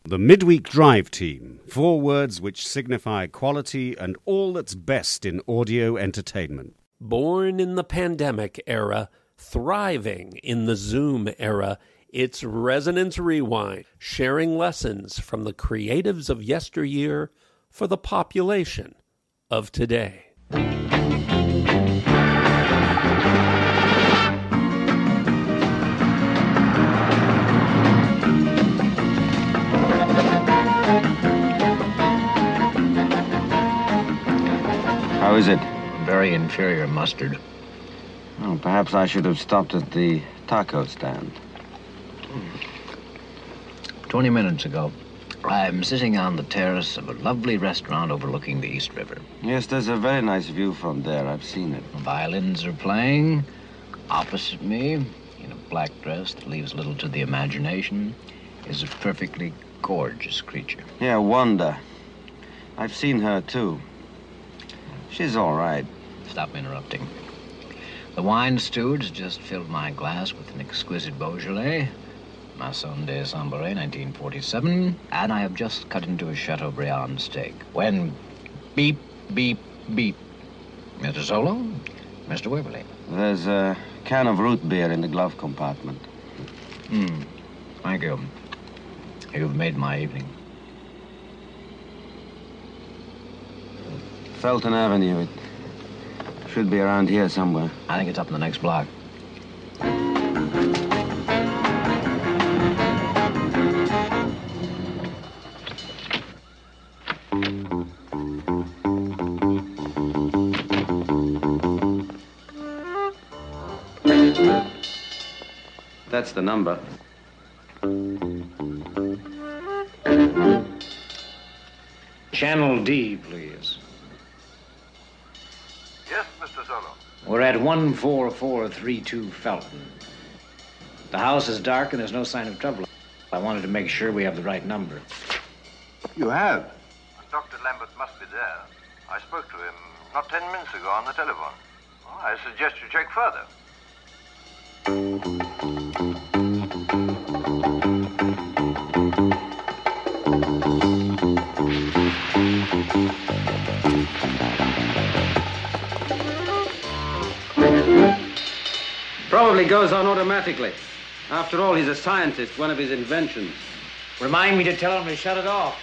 The Midweek Drive Team, 4 words which signify quality and all that's best in audio entertainment. Born in the pandemic era, thriving in the Zoom era, it's Resonance Rewind, sharing lessons from the creatives of yesteryear for the population of today. How is it? Very inferior mustard. Oh, perhaps I should have stopped at the taco stand. 20 minutes ago, I'm sitting on the terrace of a lovely restaurant overlooking the East River. Yes, there's a very nice view from there. I've seen it. Violins are playing. Opposite me, in a black dress that leaves little to the imagination, is a perfectly gorgeous creature. Yeah, Wanda. I've seen her, too. She's all right. Stop interrupting. The wine steward's just filled my glass with an exquisite Beaujolais, Masson de Saint-Barret, 1947, and I have just cut into a Chateaubriand steak. When beep, beep, beep. Mr. Solo, Mr. Waverly. There's a can of root beer in the glove compartment. Thank you. You've made my evening. Felton Avenue. It should be around here somewhere. I think it's up in the next block. That's the number. Channel D, please. Yes, Mr. Solo. We're at 14432 Felton. The house is dark and there's no sign of trouble. I wanted to make sure we have the right number. You have? Dr. Lambert must be there. I spoke to him not 10 minutes ago on the telephone. Well, I suggest you check further. Probably goes on automatically. After all, he's a scientist, one of his inventions. Remind me to tell him to shut it off.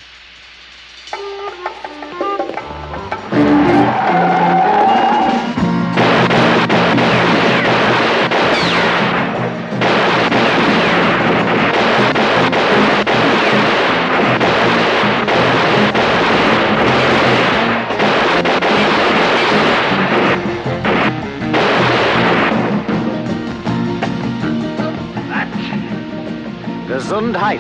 Gesundheit.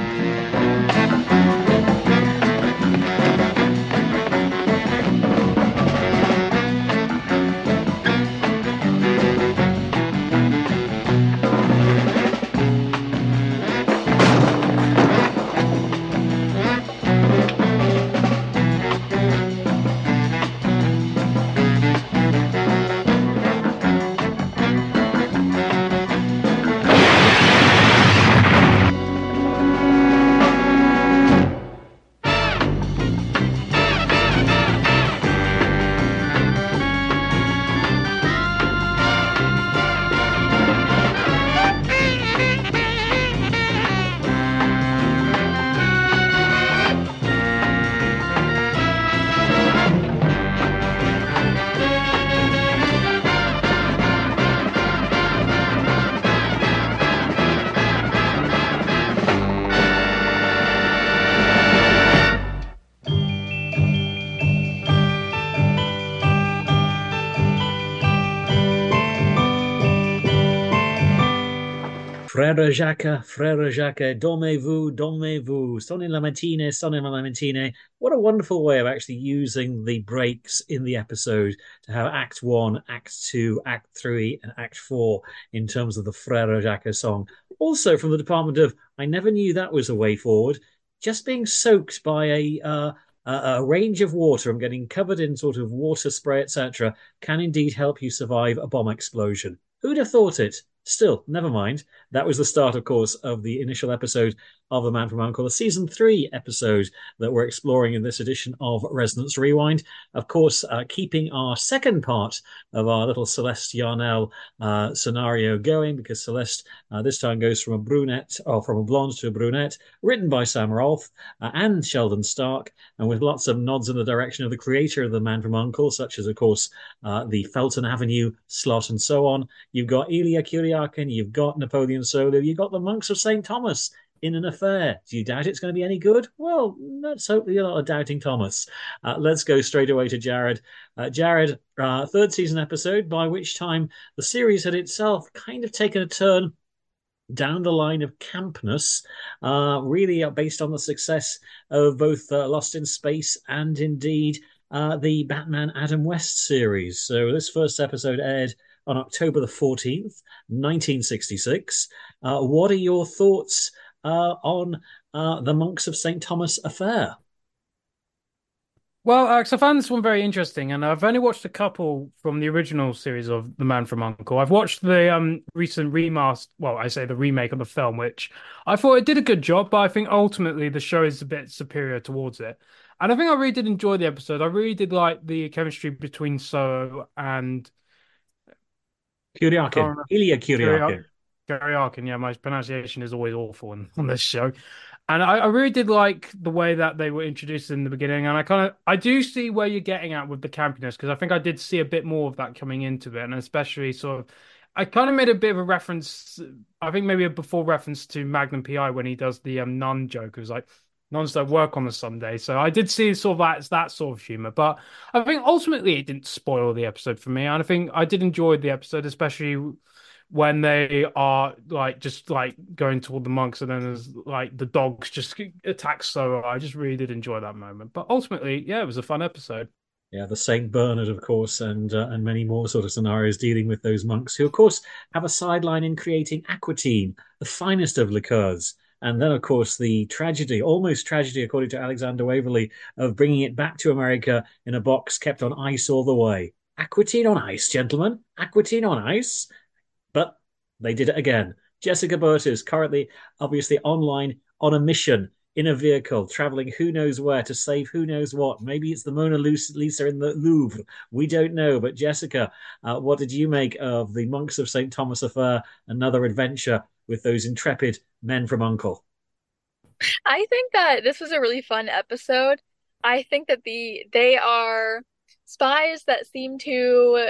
Frère Jacques, dormez-vous, sonne la matine. What a wonderful way of actually using the breaks in the episode to have Act 1, Act 2, Act 3, and Act 4 in terms of the Frère Jacques song. Also from the department of, I never knew that was a way forward, just being soaked by a range of water and getting covered in sort of water spray, etc., can indeed help you survive a bomb explosion. Who'd have thought it? Still, never mind. That was the start, of course, of the initial episode of The Man from U.N.C.L.E., the season 3 episode that we're exploring in this edition of Resonance Rewind. Of course, keeping our second part of our little Celeste Yarnell scenario going, because Celeste this time goes from a brunette, or from a blonde to a brunette, written by Sam Rolfe and Sheldon Stark, and with lots of nods in the direction of the creator of The Man from U.N.C.L.E., such as, of course, the Felton Avenue slot and so on. You've got Ilya Kuryakin, you've got Napoleon Solo, you've got the Monks of St. Thomas in an affair. Do you doubt it's going to be any good? Well, let's hope that you're not a doubting Thomas. Let's go straight away to Jared. Jared, third season episode, by which time the series had itself kind of taken a turn down the line of campness, really based on the success of both Lost in Space and indeed the Batman Adam West series. So this first episode aired on October the 14th, 1966. What are your thoughts on the Monks of St. Thomas affair? Well, Alex, I found this one very interesting, and I've only watched a couple from the original series of The Man from U.N.C.L.E. I've watched the recent remaster, well, I say the remake of the film, which I thought it did a good job, but I think ultimately the show is a bit superior towards it. And I think I really did enjoy the episode. I really did like the chemistry between Solo and Kuryakin. Ilya Kuryakin. Kuryakin, yeah, my pronunciation is always awful on this show. And I really did like the way that they were introduced in the beginning. And I do see where you're getting at with the campiness, because I think I did see a bit more of that coming into it. And especially I kind of made a bit of a reference, I think maybe a before reference to Magnum PI when he does the nun joke. It was like, nuns don't work on a Sunday. So I did see sort of that sort of humor. But I think ultimately it didn't spoil the episode for me. And I think I did enjoy the episode, especially when they are just going toward the monks, and then there's the dogs just attack Solo. I just really did enjoy that moment. But ultimately, yeah, it was a fun episode. Yeah, the Saint Bernard, of course, and many more sort of scenarios dealing with those monks who, of course, have a sideline in creating aquatine, the finest of liqueurs. And then, of course, the tragedy, almost tragedy, according to Alexander Waverley, of bringing it back to America in a box kept on ice all the way. Aquatine on ice, gentlemen. Aquatine on ice. But they did it again. Jessica Burtis, currently obviously online on a mission in a vehicle, traveling who knows where to save who knows what. Maybe it's the Mona Lisa in the Louvre. We don't know. But Jessica, what did you make of the Monks of St. Thomas affair, another adventure with those intrepid men from U.N.C.L.E.? I think that this was a really fun episode. I think that they are spies that seem to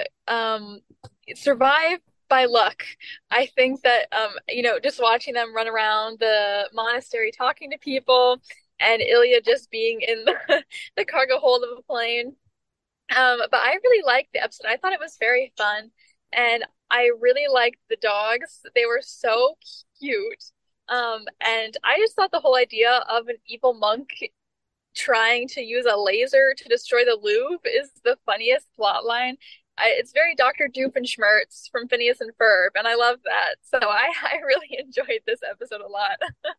survive by luck. I think that just watching them run around the monastery talking to people, and Ilya just being in the cargo hold of a plane. But I really liked the episode. I thought it was very fun, and I really liked the dogs. They were so cute. And I just thought the whole idea of an evil monk trying to use a laser to destroy the Louvre is the funniest plot line. It's very Dr. Doofenshmirtz from Phineas and Ferb, and I love that. So I really enjoyed this episode a lot.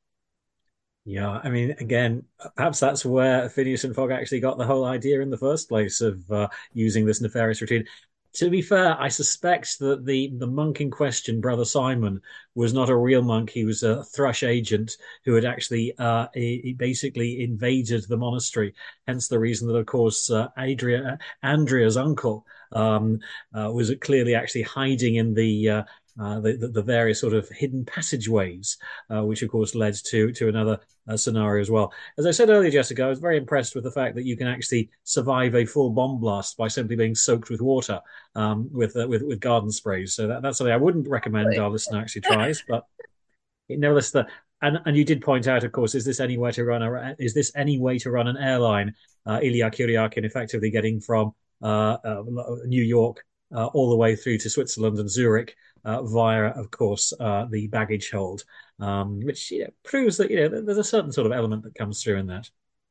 Yeah, I mean, again, perhaps that's where Phineas and Fogg actually got the whole idea in the first place of using this nefarious routine. To be fair, I suspect that the monk in question, Brother Simon, was not a real monk. He was a thrush agent who had actually he basically invaded the monastery. Hence the reason that, of course, Andrea's uncle was clearly actually hiding in the various sort of hidden passageways, which of course led to another scenario as well. As I said earlier, Jessica, I was very impressed with the fact that you can actually survive a full bomb blast by simply being soaked with water with garden sprays. So that's something I wouldn't recommend our listener actually tries. But nevertheless, and you did point out, of course, is this any way to run an airline? Ilya Kuryakin effectively getting from New York all the way through to Switzerland and Zurich via, of course, the baggage hold, which proves that there's a certain sort of element that comes through in that.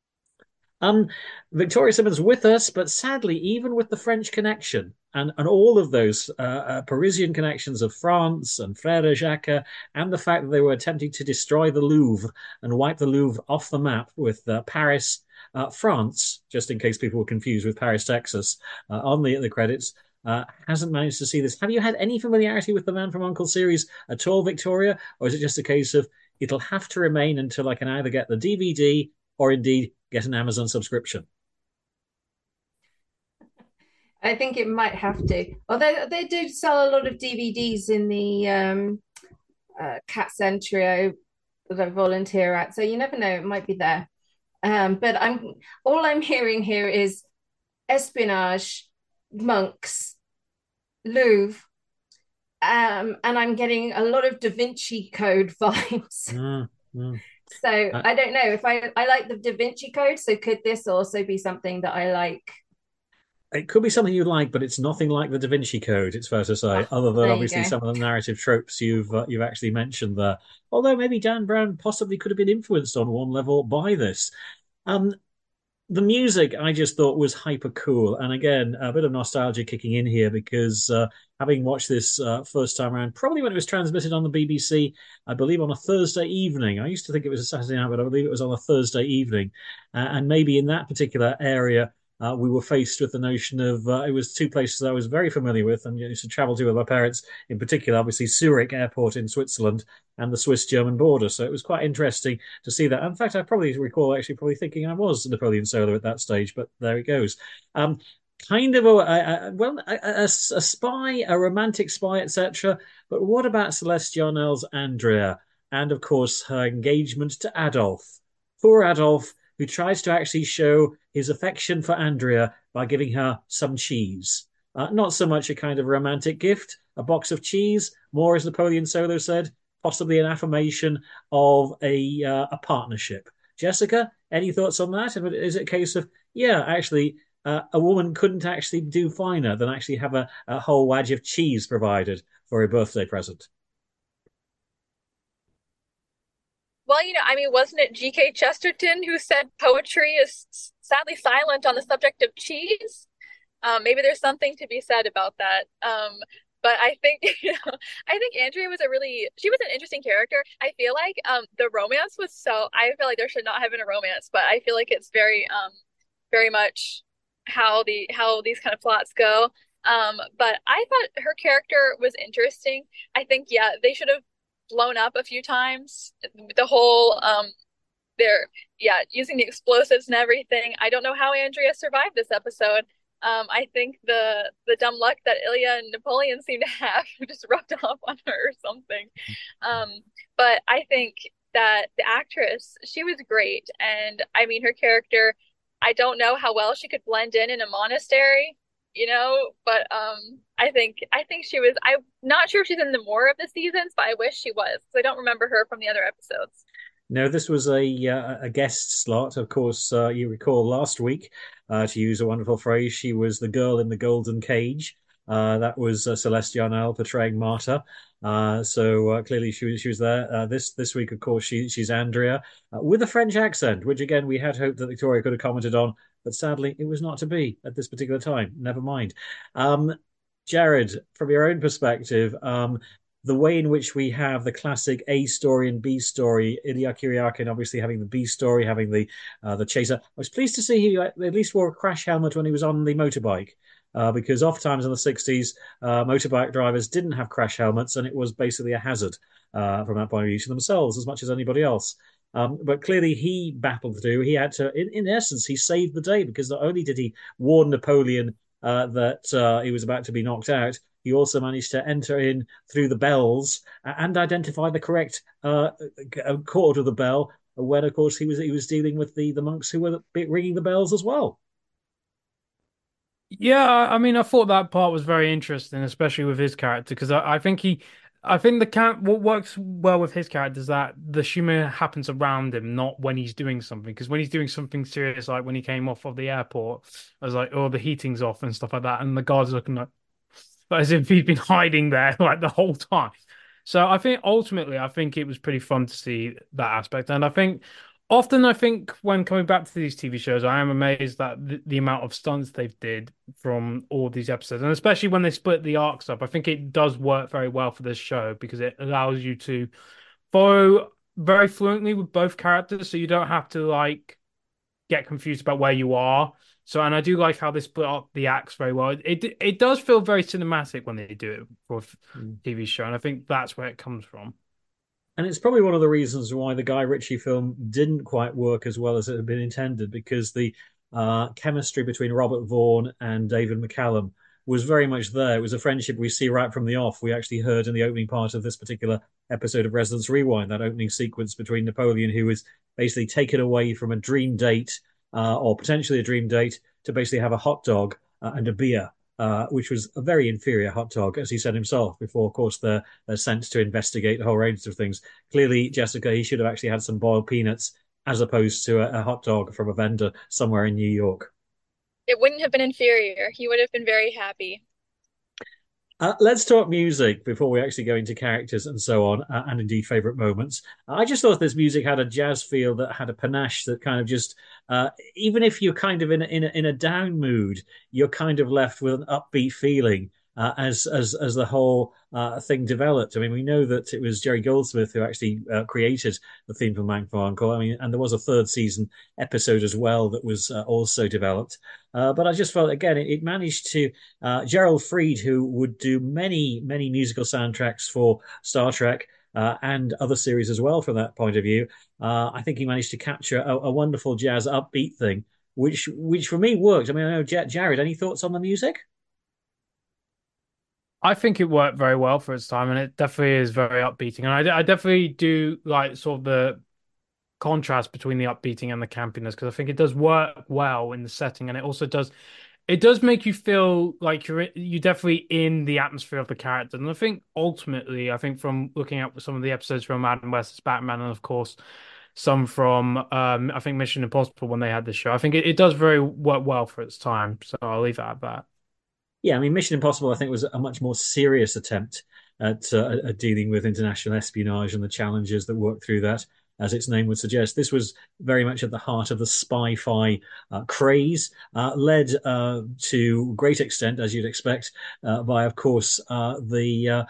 Victoria Simmons with us, but sadly, even with the French connection and all of those Parisian connections of France and Frère Jacques, and the fact that they were attempting to destroy the Louvre and wipe the Louvre off the map with Paris, France, just in case people were confused with Paris, Texas, on the credits, hasn't managed to see this. Have you had any familiarity with the Man from U.N.C.L.E. series at all, Victoria? Or is it just a case of it'll have to remain until I can either get the DVD or indeed get an Amazon subscription. I think it might have to. Although they do sell a lot of DVDs in the Cat Centrio that I volunteer at, so you never know, it might be there. But I'm hearing here is espionage, monks, Louvre, and I'm getting a lot of Da Vinci Code vibes. So I don't know if I like the Da Vinci Code. So could this also be something that I like? It could be something you like, but it's nothing like the Da Vinci Code. It's fair to say, other than obviously some of the narrative tropes you've actually mentioned there. Although maybe Dan Brown possibly could have been influenced on one level by this. The music I just thought was hyper cool, and again a bit of nostalgia kicking in here because having watched this first time around, probably when it was transmitted on the BBC, I believe on a Thursday evening. I used to think it was a Saturday night, but I believe it was on a Thursday evening, and maybe in that particular area. We were faced with the notion of it was two places I was very familiar with and used to travel to with my parents, in particular, obviously Zurich Airport in Switzerland and the Swiss-German border. So it was quite interesting to see that. In fact, I probably recall actually probably thinking I was Napoleon Solo at that stage, but there it goes. Kind of a spy, a romantic spy, etc. But what about Celeste Yarnell's Andrea? And of course, her engagement to Adolf. Poor Adolf, who tries to actually show his affection for Andrea by giving her some cheese. Not so much a kind of romantic gift, a box of cheese, more, as Napoleon Solo said, possibly an affirmation of a partnership. Jessica, any thoughts on that? Is it a case of, actually, a woman couldn't actually do finer than actually have a whole wadge of cheese provided for a birthday present? Well, wasn't it G.K. Chesterton who said poetry is sadly silent on the subject of cheese? Maybe there's something to be said about that. But I think, I think Andrea she was an interesting character. I feel like the romance I feel like there should not have been a romance, but I feel like it's very much how these kind of plots go. But I thought her character was interesting. I think, they should have blown up a few times. The whole they're using the explosives and everything. I don't know how Andrea survived this episode. I think the dumb luck that Ilya and Napoleon seem to have just rubbed off on her or something. But I think that the actress, she was great, and her character, I don't know how well she could blend in a monastery, but I think she was. I'm not sure if she's in the more of the seasons, but I wish she was because I don't remember her from the other episodes. No, this was a guest slot. Of course, you recall last week, to use a wonderful phrase, she was the girl in the golden cage. That was Celeste Yarnell portraying Marta. So clearly she was there. This week, of course, she's Andrea with a French accent, which again we had hoped that Victoria could have commented on, but sadly it was not to be at this particular time. Never mind. Jared, from your own perspective, the way in which we have the classic A story and B story, Ilya Kuryakin obviously having the B story, having the chaser. I was pleased to see he at least wore a crash helmet when he was on the motorbike. Because oft times in the 60s, motorbike drivers didn't have crash helmets, and it was basically a hazard from that point of view to themselves as much as anybody else. But clearly he battled through. He had to, in essence, he saved the day because not only did he warn Napoleon that he was about to be knocked out, he also managed to enter in through the bells and identify the correct chord of the bell when, of course, he was dealing with the monks who were ringing the bells as well. Yeah, I thought that part was very interesting, especially with his character, because I think what works well with his character is that the humor happens around him, not when he's doing something. Because when he's doing something serious, like when he came off of the airport, I was like, oh, the heating's off and stuff like that, and the guard's looking like, as if he'd been hiding there like the whole time. So I think ultimately, it was pretty fun to see that aspect, and I think when coming back to these TV shows, I am amazed at the amount of stunts they've did from all these episodes, and especially when they split the arcs up. I think it does work very well for this show because it allows you to follow very fluently with both characters, so you don't have to get confused about where you are. So, and I do like how they split up the acts very well. It does feel very cinematic when they do it for a TV show, and I think that's where it comes from. And it's probably one of the reasons why the Guy Ritchie film didn't quite work as well as it had been intended, because the chemistry between Robert Vaughn and David McCallum was very much there. It was a friendship we see right from the off. We actually heard in the opening part of this particular episode of Resonance Rewind, that opening sequence between Napoleon, who was basically taken away from a dream date, or potentially a dream date, to basically have a hot dog and a beer. Which was a very inferior hot dog, as he said himself, before, of course, they're sent to investigate a whole range of things. Clearly, Jessica, he should have actually had some boiled peanuts as opposed to a hot dog from a vendor somewhere in New York. It wouldn't have been inferior. He would have been very happy. Let's talk music before we actually go into characters and so on, and indeed favourite moments. I just thought this music had a jazz feel that had a panache that kind of just, even if you're kind of in a down mood, you're kind of left with an upbeat feeling. As the whole thing developed. I mean, we know that it was Jerry Goldsmith who actually created the theme for Mank for Uncle. I mean, and there was a third season episode as well that was also developed. But I just felt, again, it managed to, Gerald Fried, who would do many, many musical soundtracks for Star Trek, and other series as well from that point of view. I think he managed to capture a wonderful jazz upbeat thing, which for me worked. I mean, I know, Jared, any thoughts on the music? I think it worked very well for its time, and it definitely is very upbeating. And I definitely do like sort of the contrast between the upbeating and the campiness, because I think it does work well in the setting, and it does make you feel like you definitely in the atmosphere of the character. And I think ultimately, I think from looking at some of the episodes from Adam West's Batman, and of course some from I think Mission Impossible when they had the show, I think it does very work well for its time. So I'll leave it at that. Yeah, I mean, Mission Impossible, I think, was a much more serious attempt at dealing with international espionage and the challenges that work through that, as its name would suggest. This was very much at the heart of the spy-fi craze, led to great extent, as you'd expect, by, of course, the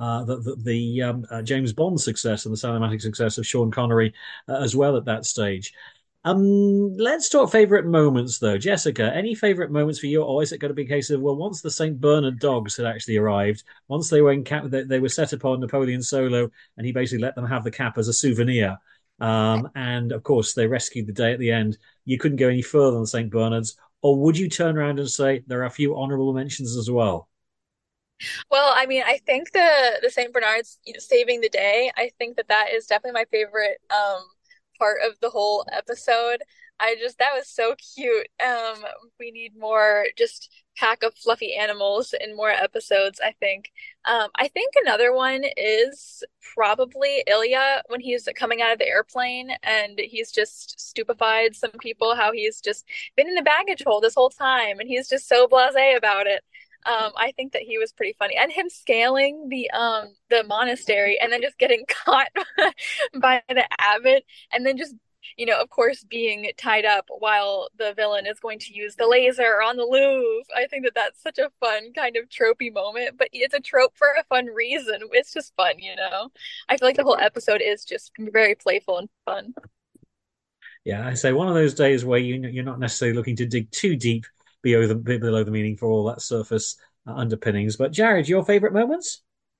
James Bond success and the cinematic success of Sean Connery as well at that stage. Let's talk favorite moments, though. Jessica, any favorite moments for you, or is it going to be a case of, well, once the St. Bernard dogs had actually arrived, once they were they were set upon Napoleon Solo, and he basically let them have the cap as a souvenir, and of course they rescued the day at the end. You couldn't go any further than St. Bernard's, or would you turn around and say there are a few honourable mentions as well? Well, I mean, I think the Saint Bernard's, saving the day. I think that is definitely my favorite part of the whole episode. That was so cute. We need more just pack of fluffy animals in more episodes, I think. I think another one is probably Ilya when he's coming out of the airplane and he's just stupefied some people, how he's just been in the baggage hold this whole time and he's just so blasé about it. I think that he was pretty funny, and him scaling the monastery and then just getting caught by the abbot, and then just of course being tied up while the villain is going to use the laser on the Louvre. I think that that's such a fun kind of tropey moment, but it's a trope for a fun reason. It's just fun, I feel like the whole episode is just very playful and fun. Yeah, I say one of those days where you're not necessarily looking to dig too deep below the meaning for all that surface underpinnings. But Jared, your favourite moments?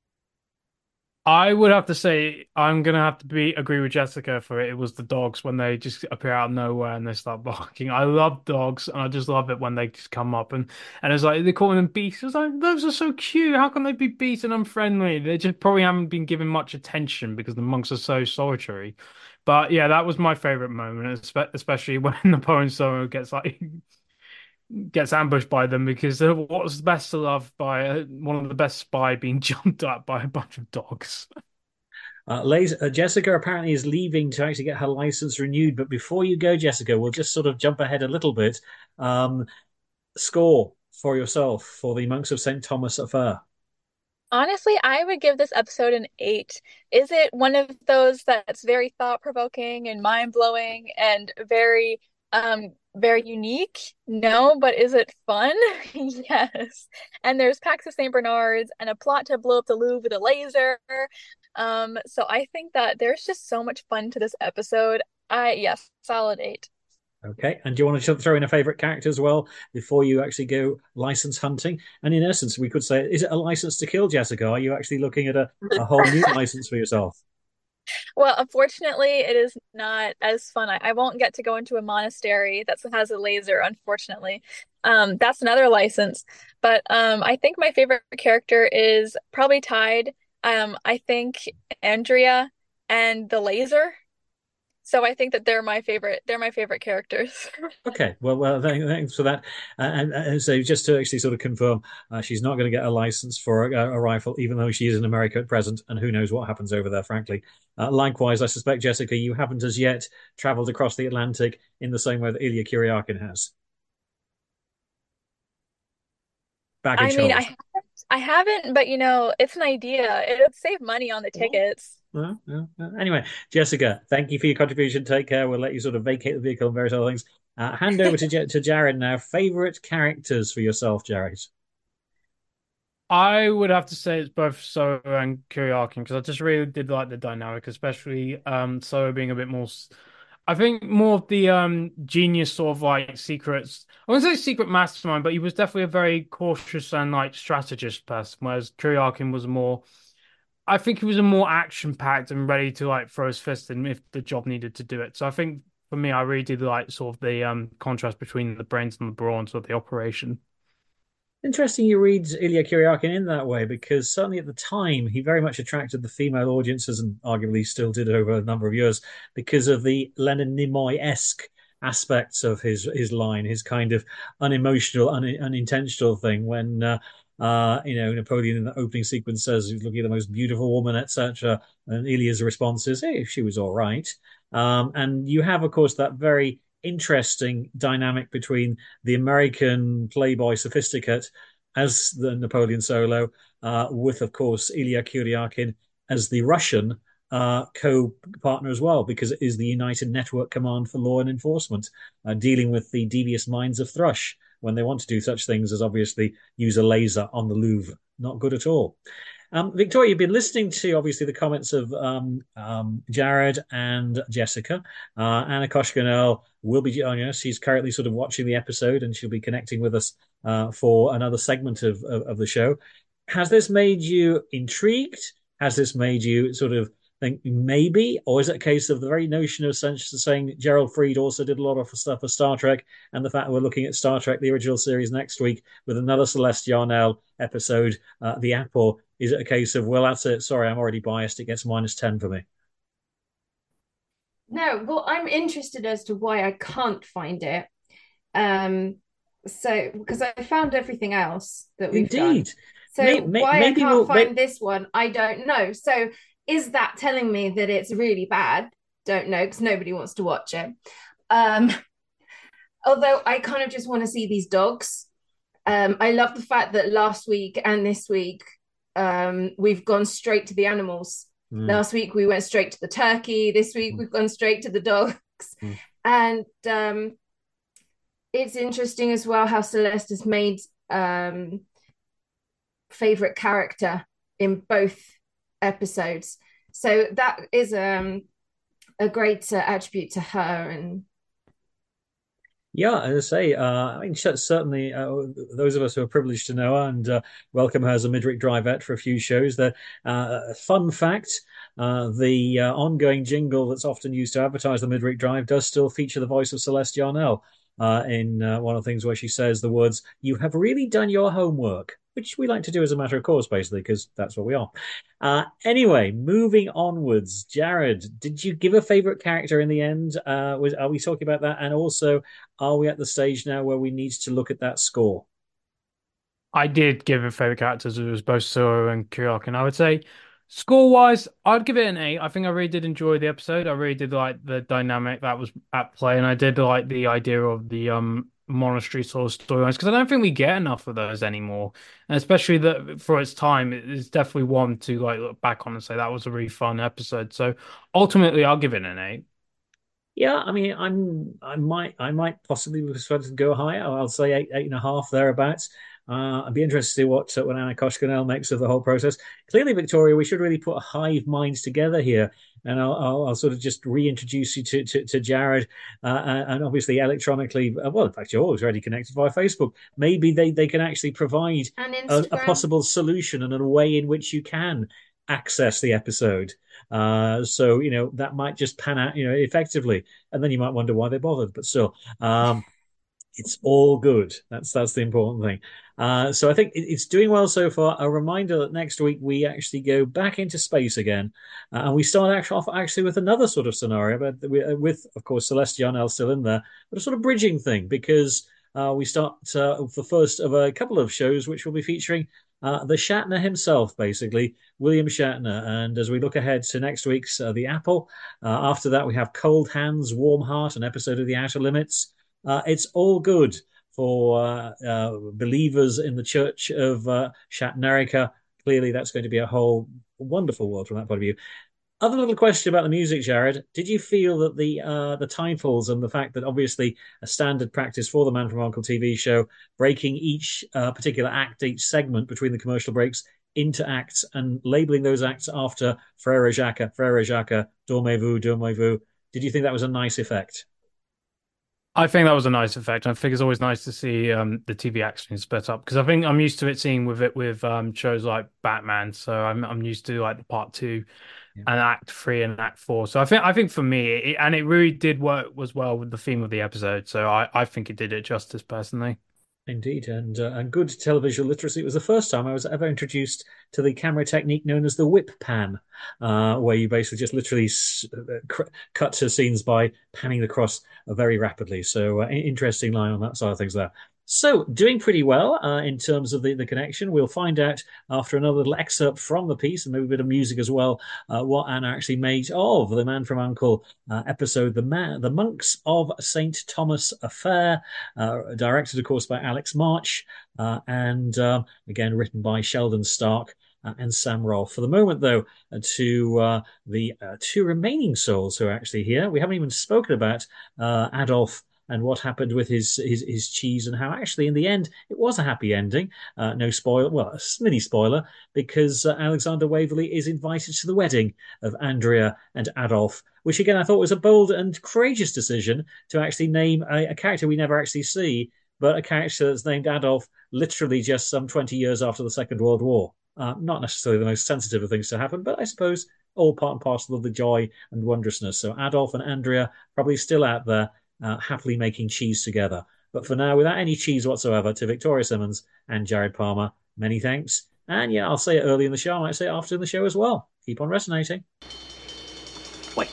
I would have to say I'm gonna have to agree with Jessica for it. It was the dogs when they just appear out of nowhere and they start barking. I love dogs, and I just love it when they just come up and it's like they're calling them beasts. It's like those are so cute. How can they be beasts and unfriendly? They just probably haven't been given much attention because the monks are so solitary. But yeah, that was my favorite moment, especially when Napoleon Solo gets ambushed by them, because what's best to love by one of the best spy being jumped up by a bunch of dogs. Jessica apparently is leaving to actually get her license renewed. But before you go, Jessica, we'll just sort of jump ahead a little bit. Score for yourself for the Monks of St. Thomas affair. Honestly, I would give this episode an 8. Is it one of those that's very thought-provoking and mind-blowing and very unique? No, but is it fun? Yes. And there's packs of St. Bernards and a plot to blow up the Louvre with a laser. So I think that there's just so much fun to this episode. Yes, solid 8. Okay, and do you want to throw in a favourite character as well before you actually go license hunting? And in essence, we could say, is it a license to kill, Jessica? Are you actually looking at a whole new license for yourself? Well, unfortunately, it is not as fun. I won't get to go into a monastery that has a laser, unfortunately. That's another license. But I think my favorite character is probably tied. I think Andrea and the laser. So I think that they're my favorite. They're my favorite characters. Okay, well, thanks for that. And so, just to actually sort of confirm, she's not going to get a license for a rifle, even though she is in America at present, and who knows what happens over there, frankly. Likewise, I suspect, Jessica, you haven't as yet travelled across the Atlantic in the same way that Ilya Kuryakin has. I Baggage mean, hold. I haven't, but it's an idea. It would save money on the tickets. Well, anyway, Jessica, thank you for your contribution. Take care. We'll let you sort of vacate the vehicle and various other things. Hand over to Jared now. Favorite characters for yourself, Jared? I would have to say it's both Solo and Kuryakin because I just really did like the dynamic, especially Solo being a bit more. I think more of the genius sort of like secrets. I wouldn't say secret mastermind, but he was definitely a very cautious and like strategist person, whereas Kuryakin was more. I think he was a more action packed and ready to like throw his fist in if the job needed to do it. So I think for me, I really did like sort of the contrast between the brains and the brawn, sort of the operation. Interesting you read Ilya Kuryakin in that way, because certainly at the time he very much attracted the female audiences and arguably still did over a number of years because of the Leonard Nimoy-esque aspects of his line, his kind of unemotional, unintentional thing when Napoleon in the opening sequence says he's looking at the most beautiful woman, etc. And Ilya's response is, hey, she was all right. And you have, of course, that very interesting dynamic between the American playboy sophisticate as the Napoleon Solo, with, of course, Ilya Kuryakin as the Russian co-partner as well, because it is the United Network Command for Law and Enforcement, dealing with the devious minds of Thrush when they want to do such things as obviously use a laser on the Louvre. Not good at all. Victoria, you've been listening to obviously the comments of Jared and Jessica. Anna Koshkanel will be joining us. She's currently sort of watching the episode and she'll be connecting with us for another segment of the show. Has this made you intrigued? Has this made you sort of think maybe? Or is it a case of the very notion of saying Gerald Fried also did a lot of stuff for Star Trek, and the fact that we're looking at Star Trek, the original series, next week with another Celeste Yarnell episode, The Apple? Is it a case of, well, that's it, sorry, I'm already biased, it gets -10 for me? No, well, I'm interested as to why I can't find it. So because I found everything else that we've done. So why I can't find this one, I don't know. So is that telling me that it's really bad? Don't know, because nobody wants to watch it. Although I kind of just want to see these dogs. I love the fact that last week and this week we've gone straight to the animals. Last week we went straight to the turkey. This week we've gone straight to the dogs. And it's interesting as well how Celeste has made favorite character in both episodes. So that is a great attribute to her. And yeah, as I say, I mean, certainly those of us who are privileged to know her and welcome her as a Midrick Drivette for a few shows. The fun fact, the ongoing jingle that's often used to advertise the Midrick Drive does still feature the voice of Celeste Yarnell in one of the things where she says the words, "You have really done your homework," which we like to do as a matter of course, basically, because that's what we are. Anyway, moving onwards. Jared, did you give a favourite character in the end? Are we talking about that? And also, are we at the stage now where we need to look at that score? I did give it favourite characters. It was both Solo and Kuryakin. I would say score-wise, I'd give it an 8. I think I really did enjoy the episode. I really did like the dynamic that was at play, and I did like the idea of the monastery sort of storylines because I don't think we get enough of those anymore, and especially that for its time, it is definitely one to like look back on and say that was a really fun episode. So ultimately, I'll give it an 8. Yeah, I mean, I might possibly be persuaded to go higher. I'll say 8.5 thereabouts. I'd be interested to see what Anna Koshkanel makes of the whole process. Clearly, Victoria, we should really put a hive minds together here, and I'll sort of just reintroduce you to Jared, and obviously electronically. Well, in fact, you're always already connected via Facebook. Maybe they can actually provide a possible solution and a way in which you can access the episode. So, that might just pan out, effectively. And then you might wonder why they bothered. But still, it's all good. That's the important thing. So I think it's doing well so far. A reminder that next week we actually go back into space again, and we start off with another sort of scenario, but with of course Celeste Yarnell still in there, but a sort of bridging thing because we start the first of a couple of shows which will be featuring the Shatner himself, basically William Shatner. And as we look ahead to next week's The Apple, after that we have Cold Hands, Warm Heart, an episode of The Outer Limits. It's all good for believers in the Church of Shatnerica. Clearly, that's going to be a whole wonderful world from that point of view. Other little question about the music, Jared. Did you feel that the titles and the fact that obviously a standard practice for the Man from Uncle TV show, breaking each particular act, each segment between the commercial breaks into acts and labeling those acts after Frère Jacques, Dormez-vous, did you think that was a nice effect? I think that was a nice effect. I think it's always nice to see the TV action split up because I think I'm used to it seeing with shows like Batman. So I'm used to like the part 2 and Act 3 and Act 4. So I think for me, it really did work as well with the theme of the episode. So I think it did it justice personally. Indeed, and good televisual literacy. It was the first time I was ever introduced to the camera technique known as the whip pan, where you basically just literally cut to scenes by panning across very rapidly. So interesting line on that side of things there. So doing pretty well in terms of the connection. We'll find out after another little excerpt from the piece and maybe a bit of music as well what Anna actually made of the Man from Uncle episode, The Monks of St. Thomas Affair, directed, of course, by Alex March, and again written by Sheldon Stark and Sam Rolfe. For the moment, though, to the two remaining souls who are actually here. We haven't even spoken about Adolf and what happened with his cheese and how actually in the end it was a happy ending. No spoiler, well, a mini spoiler, because Alexander Waverly is invited to the wedding of Andrea and Adolf, which again I thought was a bold and courageous decision to actually name a character we never actually see, but a character that's named Adolf literally just some 20 years after the Second World War. Not necessarily the most sensitive of things to happen, but I suppose all part and parcel of the joy and wondrousness. So Adolf and Andrea probably still out there, happily making cheese together. But for now, without any cheese whatsoever, to Victoria Simmons and Jared Palmer, many thanks. And yeah, I'll say it early in the show. I might say it after the show as well. Keep on resonating. Wait.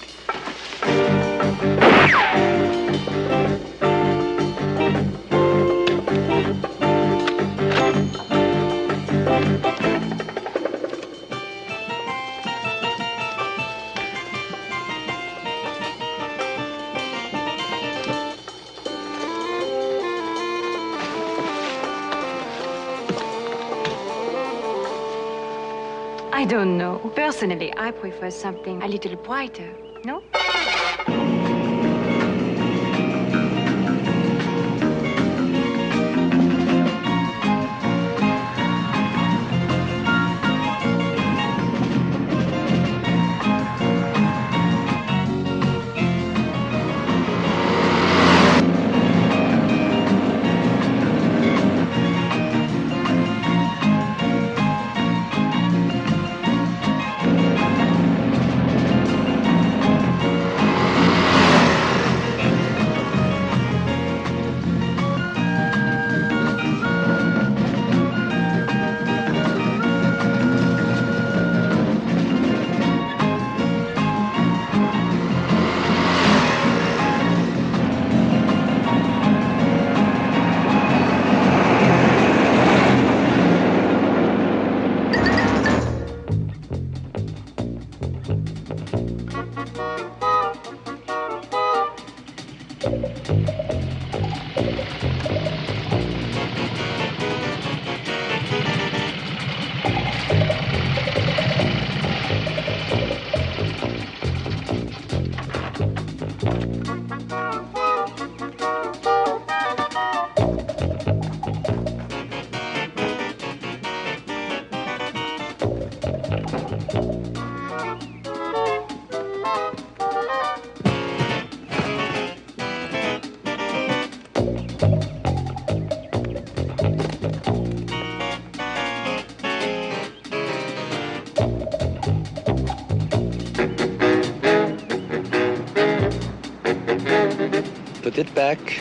I don't know. Personally, I prefer something a little brighter, no? back.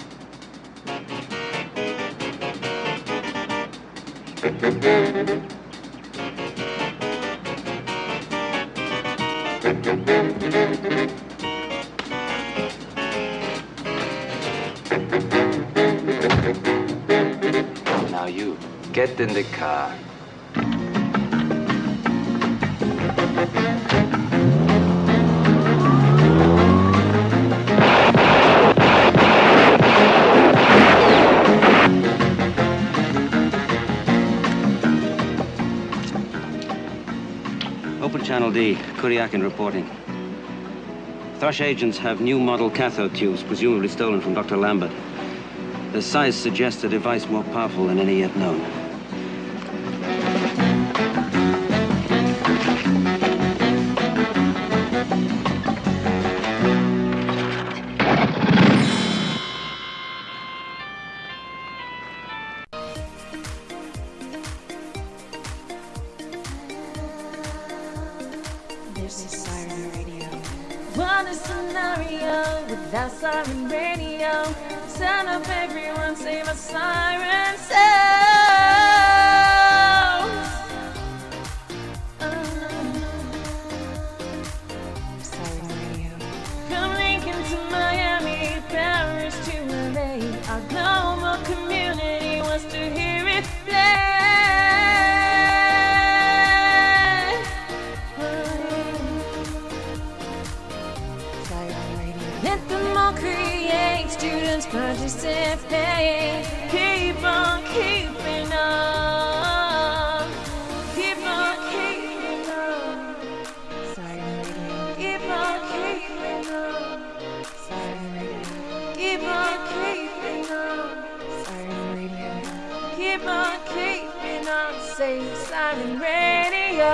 Now you, get in the car. Open Channel D, Kuryakin reporting. Thrush agents have new model cathode tubes, presumably stolen from Dr. Lambert. The size suggests a device more powerful than any yet known. This is Siren Radio. What a scenario without Siren Radio. Turn up everyone, save a siren sound. Siren Radio. From Lincoln to Miami, Paris to LA. Our global community wants to hear it play. Let them all create, students participate. Keep on keeping on. Keep on keeping on. Siren Radio. Keep on keeping on. Siren Radio. Keep on keeping on. Siren Radio. Keep on keeping on. Say Siren Radio.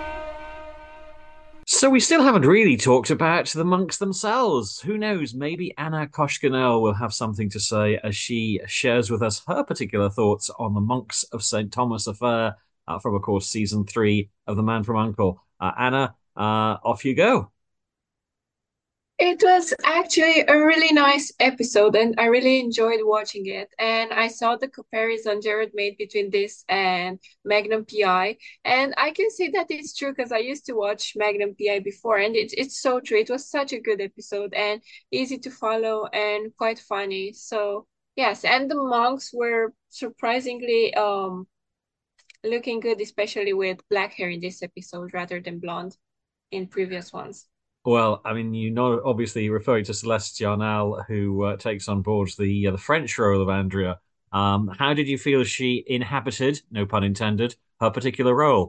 So we still haven't really talked about the monks themselves. Who knows, maybe Anna Koshkanel will have something to say as she shares with us her particular thoughts on the Monks of St. Thomas affair from, of course, season 3 of The Man from U.N.C.L.E. Anna, off you go. It was actually a really nice episode, and I really enjoyed watching it. And I saw the comparison Jared made between this and Magnum PI, and I can say that it's true because I used to watch Magnum PI before, and it's so true. It was such a good episode and easy to follow and quite funny. So yes, and the monks were surprisingly looking good, especially with black hair in this episode rather than blonde in previous ones. Well, I mean, you know, obviously referring to Celeste Yarnall, who takes on board the French role of Andrea. How did you feel she inhabited, no pun intended, her particular role?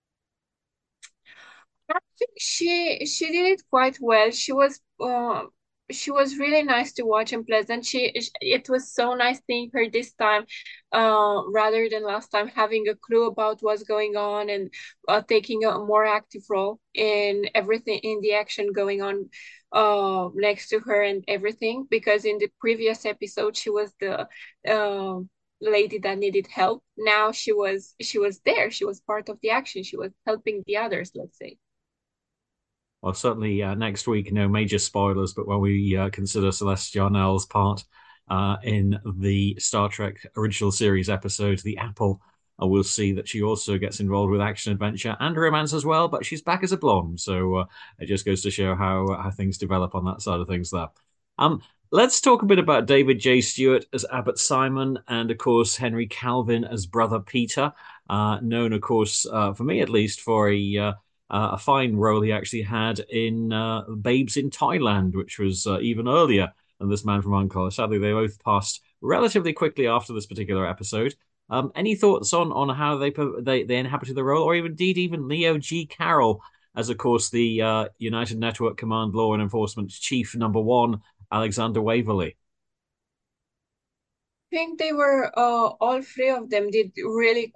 I think she did it quite well. She was really nice to watch and pleasant. It was so nice seeing her this time, rather than last time, having a clue about what's going on and taking a more active role in everything, in the action going on next to her and everything. Because in the previous episode, she was the lady that needed help. Now she was there. She was part of the action. She was helping the others, let's say. Well, certainly next week, no major spoilers, but when we consider Celeste Yarnall's part in the Star Trek original series episode, The Apple, we'll see that she also gets involved with action, adventure, and romance as well, but she's back as a blonde, so it just goes to show how things develop on that side of things there. Let's talk a bit about David J. Stewart as Abbot Simon and, of course, Henry Calvin as Brother Peter, known, of course, for me at least, for a fine role he actually had in Babes in Thailand, which was even earlier than this Man from U.N.C.L.E. Sadly, they both passed relatively quickly after this particular episode. Any thoughts on how they inhabited the role, or even Leo G. Carroll as, of course, the United Network Command Law and Enforcement Chief #1, Alexander Waverly? I think they were all three of them did really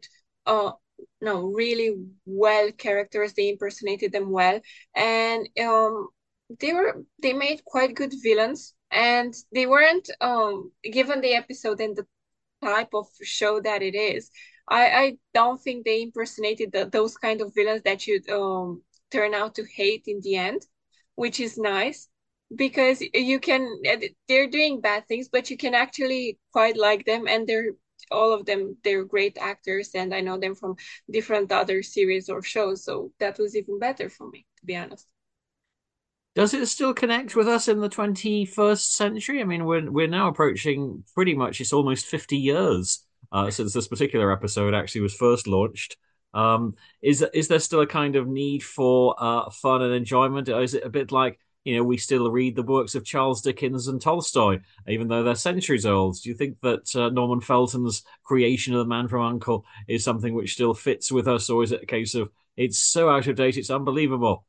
really well characters. They impersonated them well, and they made quite good villains, and they weren't given the episode and the type of show that it is. I don't think they impersonated those kind of villains that you'd turn out to hate in the end, which is nice. because you can, they're doing bad things, but you can actually quite like them, and all of them, they're great actors, and I know them from different other series or shows, so that was even better for me, to be honest. Does it still connect with us in the 21st century? I mean, we're now approaching pretty much, it's almost 50 years since this particular episode actually was first launched. Is there still a kind of need for fun and enjoyment? Or is it a bit like, we still read the works of Charles Dickens and Tolstoy, even though they're centuries old? Do you think that Norman Felton's creation of The Man from U.N.C.L.E. is something which still fits with us, or is it a case of it's so out of date, it's unbelievable?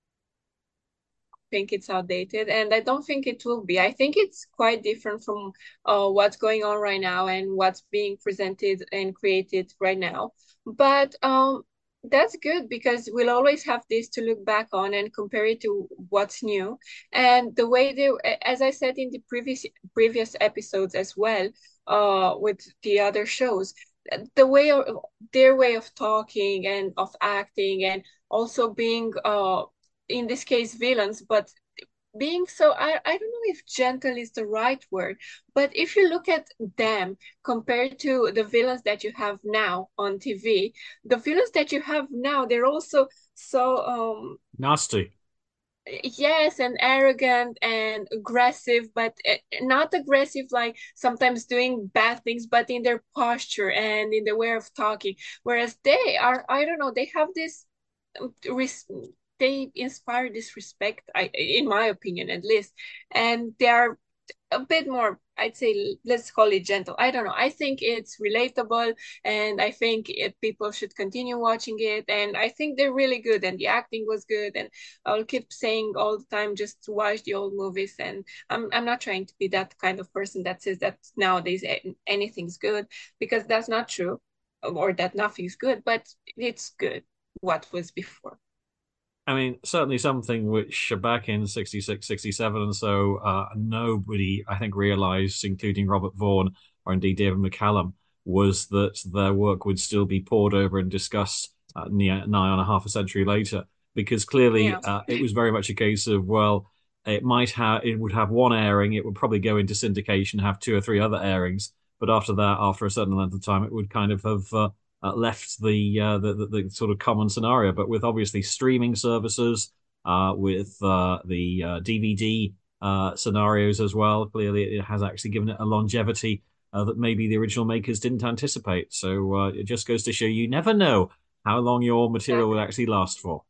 Think it's outdated, and I don't think it will be. I think it's quite different from what's going on right now and what's being presented and created right now. But that's good, because we'll always have this to look back on and compare it to what's new. And the way they, as I said in the previous episodes as well, with the other shows, the way of their way of talking and of acting, and also being in this case villains, but being so, I don't know if gentle is the right word, but if you look at them compared to the villains that you have now on TV, the villains that you have now, they're also so nasty. Yes, and arrogant and aggressive, but not aggressive like sometimes doing bad things, but in their posture and in the way of talking. Whereas they are, I don't know, they have this they inspire this respect, in my opinion at least, and they are a bit more, I'd say, let's call it gentle. I don't know. I think it's relatable, and I think people should continue watching it. And I think they're really good, and the acting was good. And I'll keep saying all the time, just to watch the old movies. And I'm not trying to be that kind of person that says that nowadays anything's good, because that's not true, or that nothing's good. But it's good what was before. I mean, certainly something which back in 66, 67 and so, nobody, I think, realised, including Robert Vaughan or indeed David McCallum, was that their work would still be pored over and discussed nigh on a half a century later. Because clearly it was very much a case of, well, it would have one airing, it would probably go into syndication, have 2 or 3 other airings, but after that, after a certain length of time, it would kind of have left the sort of common scenario. But with obviously streaming services, with the DVD scenarios as well, clearly it has actually given it a longevity that maybe the original makers didn't anticipate. So it just goes to show you never know how long your material will actually last for.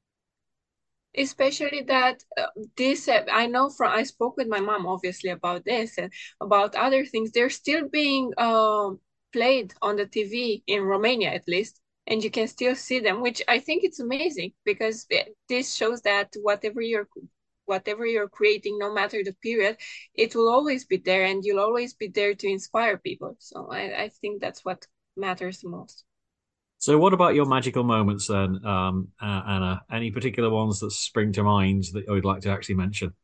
Especially that this, I know I spoke with my mom obviously about this and about other things. They're still being played on the TV in Romania, at least, and you can still see them, which I think it's amazing, because this shows that whatever you're creating, no matter the period, it will always be there, and you'll always be there to inspire people. So I think that's what matters the most. So what about your magical moments then, Anna? Any particular ones that spring to mind that you would like to actually mention?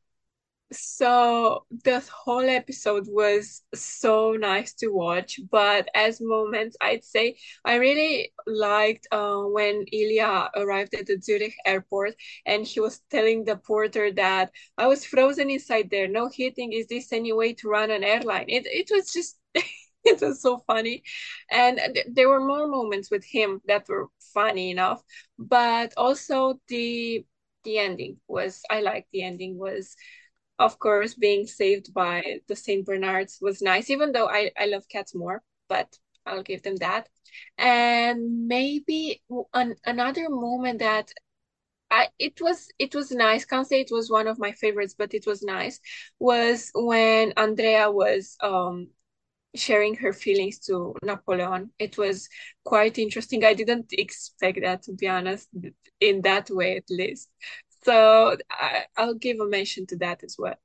So the whole episode was so nice to watch, but as moments, I'd say I really liked when Ilya arrived at the Zurich airport and he was telling the porter that I was frozen inside there, no heating. Is this any way to run an airline? It was just it was so funny, and there were more moments with him that were funny enough, but also the ending was, I liked the ending was, of course, being saved by the Saint Bernards was nice, even though I love cats more, but I'll give them that. And maybe another moment that it was nice. Can't say it was one of my favorites, but it was nice. Was when Andrea was sharing her feelings to Napoleon. It was quite interesting. I didn't expect that, to be honest, in that way at least. So I'll give a mention to that as well.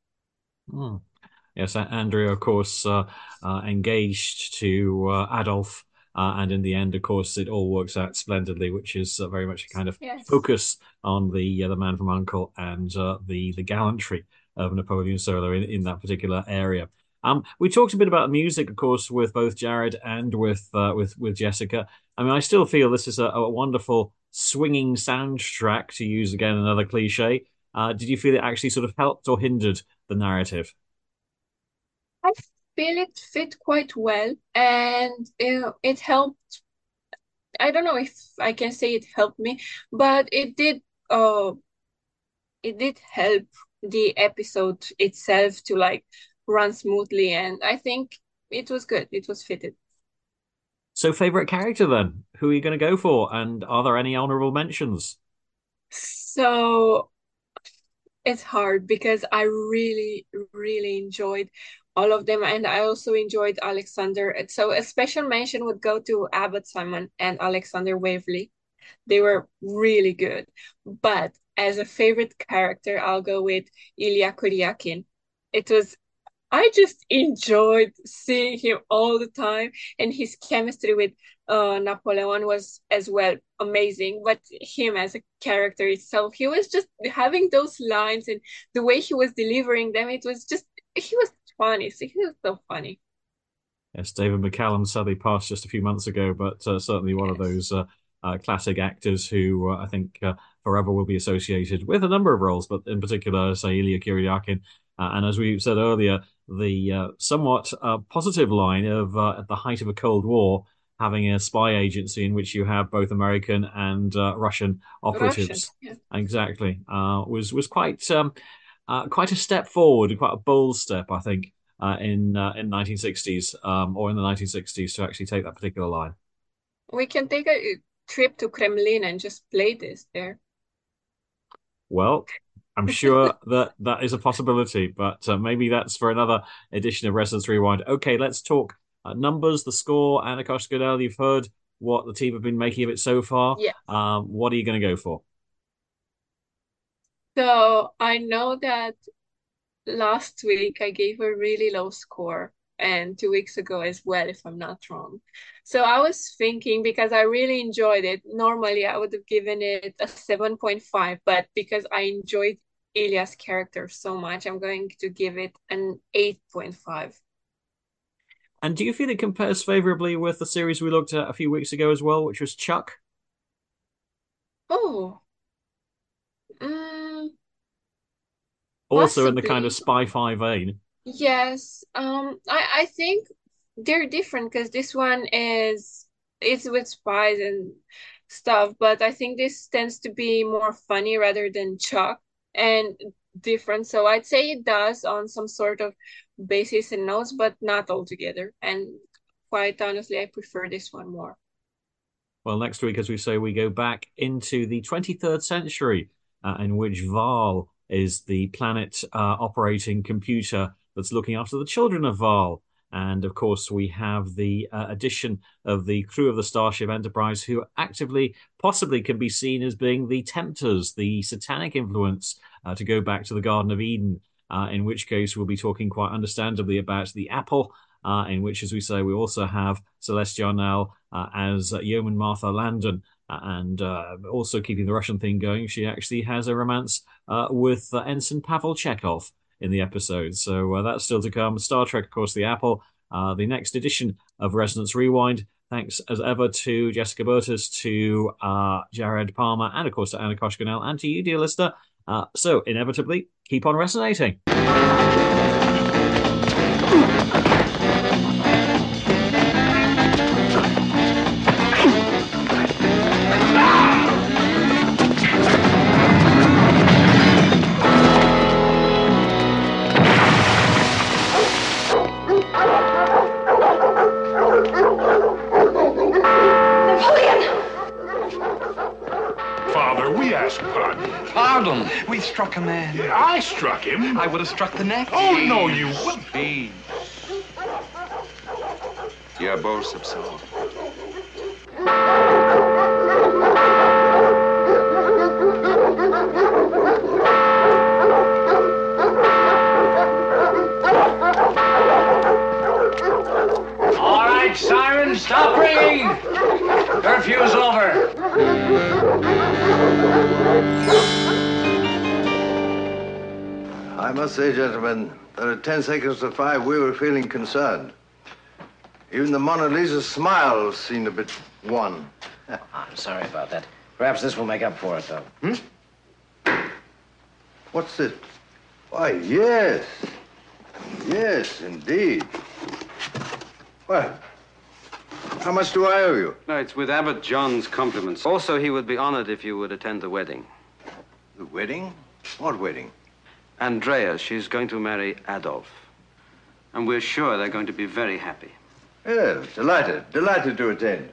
Yes, Andrea, of course, engaged to Adolf, and in the end, of course, it all works out splendidly, which is very much a kind of focus on the Man from U.N.C.L.E. and the gallantry of Napoleon Solo in that particular area. We talked a bit about music, of course, with both Jared and with Jessica. I mean, I still feel this is a wonderful swinging soundtrack, to use again another cliche. Did you feel it actually sort of helped or hindered the narrative? I feel it fit quite well, and it helped. I don't know if I can say it helped me, but it did. It did help the episode itself to like run smoothly, and I think it was good. It was fitted. So, favorite character then? Who are you going to go for? And are there any honorable mentions? So it's hard because I really, really enjoyed all of them, and I also enjoyed Alexander. And so a special mention would go to Abbott Simon and Alexander Waverly. They were really good. But as a favorite character, I'll go with Ilya Kuryakin. I just enjoyed seeing him all the time, and his chemistry with Napoleon was as well amazing. But him as a character itself, he was just having those lines and the way he was delivering them. He was funny. So he was so funny. Yes, David McCallum sadly passed just a few months ago, but certainly one of those classic actors who I think forever will be associated with a number of roles, but in particular, say, Ilya Kuryakin. And as we said earlier, the somewhat positive line of at the height of a Cold War, having a spy agency in which you have both American and Russian operatives. Yeah. Exactly. Was quite a step forward, quite a bold step, I think, in 1960s or in the 1960s to actually take that particular line. We can take a trip to Kremlin and just play this there. Well, I'm sure that is a possibility, but maybe that's for another edition of Resonance Rewind. Okay, let's talk numbers, the score. Anna Kosh-Goodell, you've heard what the team have been making of it so far. Yeah. What are you going to go for? So I know that last week I gave a really low score, and 2 weeks ago as well, if I'm not wrong. So I was thinking, because I really enjoyed it, normally I would have given it a 7.5, but because I enjoyed Ilya's character so much, I'm going to give it an 8.5. And do you feel it compares favorably with the series we looked at a few weeks ago as well, which was Chuck? Oh. Also in the Possibly. kind of Spy-Fi vein. Yes. I think they're different because this one it's with spies and stuff, but I think this tends to be more funny rather than Chuck and different. So I'd say it does on some sort of basis and notes, but not altogether. And quite honestly, I prefer this one more. Well, next week, as we say, we go back into the 23rd century, in which Val is the planet operating computer that's looking after the children of Val. And of course, we have the addition of the crew of the Starship Enterprise, who actively, possibly can be seen as being the tempters, the satanic influence to go back to the Garden of Eden, in which case we'll be talking quite understandably about the apple, in which, as we say, we also have Celeste Yarnell as Yeoman Martha Landon. And also keeping the Russian thing going, she actually has a romance with Ensign Pavel Chekhov in the episode. So that's still to come. Star Trek, of course, the Apple, the next edition of Resonance Rewind. Thanks as ever to Jessica Burtis, to Jared Palmer, and of course to Anna Kosh-Goodell, and to you, dear listener. So inevitably, keep on resonating. Pardon. We struck a man. I struck him. I would have struck the next. Oh, no, you wouldn't. Be. Я больше псов. All right, siren, stop ringing. Curfew's over. I must say, gentlemen, that at 10 seconds to 5, we were feeling concerned. Even the Mona Lisa's smile seemed a bit wan. I'm sorry about that. Perhaps this will make up for it, though. What's this? Why, yes. Yes, indeed. Well, how much do I owe you? No, it's with Abbot John's compliments. Also, he would be honored if you would attend the wedding. The wedding? What wedding? Andrea, she's going to marry Adolf. And we're sure they're going to be very happy. Yes, delighted. Delighted to attend.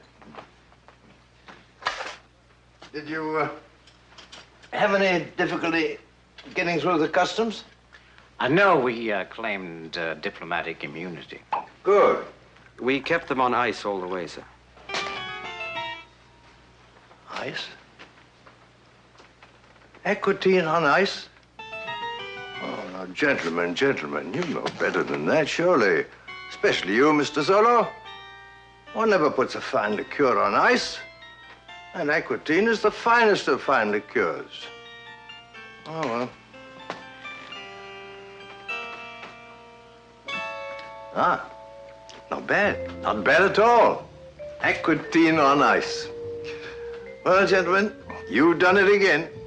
Did you have any difficulty getting through the customs? No, we claimed diplomatic immunity. Good. We kept them on ice all the way, sir. Ice? Equatine on ice? Oh, now, gentlemen, you know better than that, surely. Especially you, Mr. Zolo. One never puts a fine liqueur on ice. And Equatine is the finest of fine liqueurs. Oh, well. Ah, not bad. Not bad at all. Equatine on ice. Well, gentlemen, you've done it again.